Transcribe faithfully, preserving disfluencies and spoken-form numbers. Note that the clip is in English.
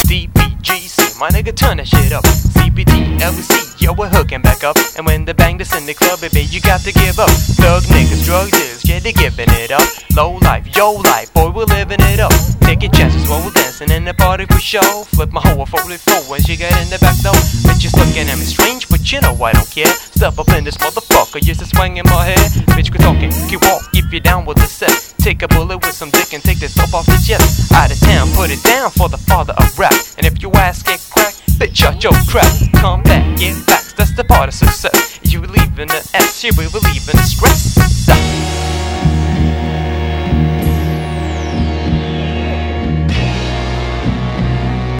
D P G C, my nigga, turn that shit up. C P T, L B C, yo, we're hooking back up. And when they bang this in the club, baby, you got to give up. Thug niggas, drug dealers, yeah, they giving it up. Low life, yo life, boy, we're living it up. Taking chances while we're dancing in the party for show. Flip my hoe four four when she get in the back door. Bitches looking at me strange, but you know I don't care. Step up in this motherfucker, just a swing in my head. Bitch, quit talking, keep walk, if you're down with the set. Take a bullet with some dick and take this dope off the chest. Out of town, put it down for the father of rap. And if your ass get cracked, bitch, shut your crap. Come back, get facts, that's the part of success. You believe in the S, you will believe in the stress.